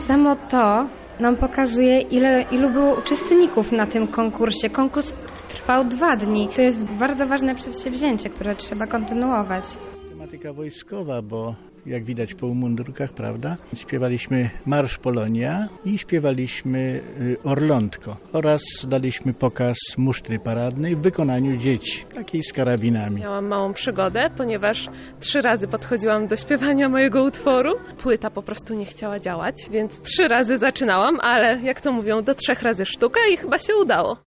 Samo to nam pokazuje, ilu było uczestników na tym konkursie. Konkurs trwał 2 dni. To jest bardzo ważne przedsięwzięcie, które trzeba kontynuować. Tematyka wojskowa, bo jak widać po mundurkach, prawda? Śpiewaliśmy Marsz Polonia i śpiewaliśmy Orlątko oraz daliśmy pokaz musztry paradnej w wykonaniu dzieci, takiej z karabinami. Miałam małą przygodę, ponieważ 3 razy podchodziłam do śpiewania mojego utworu. Płyta po prostu nie chciała działać, więc 3 razy zaczynałam, ale jak to mówią, do 3 razy sztuka i chyba się udało.